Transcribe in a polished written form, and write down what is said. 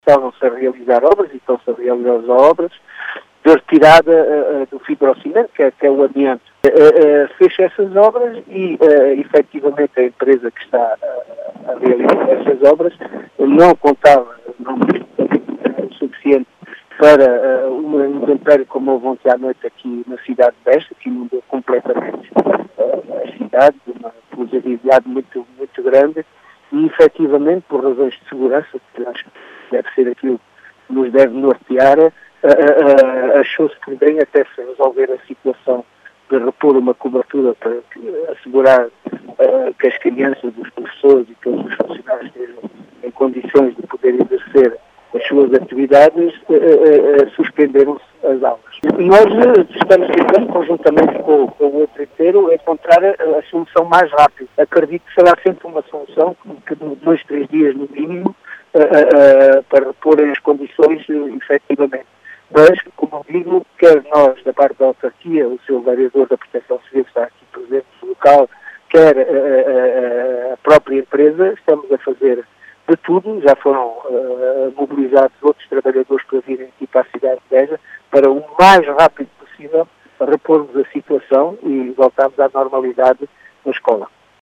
estavam-se a realizar obras e estão-se a realizar as obras de retirada do fibrocimento, que é o amianto. Fez essas obras e, efetivamente, a empresa que está a realizar essas obras não contava o suficiente para um inventário como houve ontem à noite aqui na cidade de Beja, que inundou completamente a cidade, de uma poluibilidade muito, muito grande, e efetivamente, por razões de segurança, que acho que deve ser aquilo que nos deve nortear, achou-se por bem até se resolver a situação de repor uma cobertura para assegurar que as crianças, os professores e todos os funcionários estejam em condições de poder exercer as suas atividades, suspenderam-se as aulas. E nós estamos tentando, conjuntamente com o outro inteiro, encontrar a solução mais rápida. Acredito que será sempre uma solução que de 2, 3 dias no mínimo, para repor as condições efetivamente. Mas, como digo, quer nós, da parte da autarquia, o seu vereador da Proteção Civil está aqui presente no local, quer a própria empresa, estamos a fazer de tudo. Já foram mobilizados outros trabalhadores para virem aqui para a cidade de Beja, para o mais rápido possível repormos a situação e voltarmos à normalidade na escola.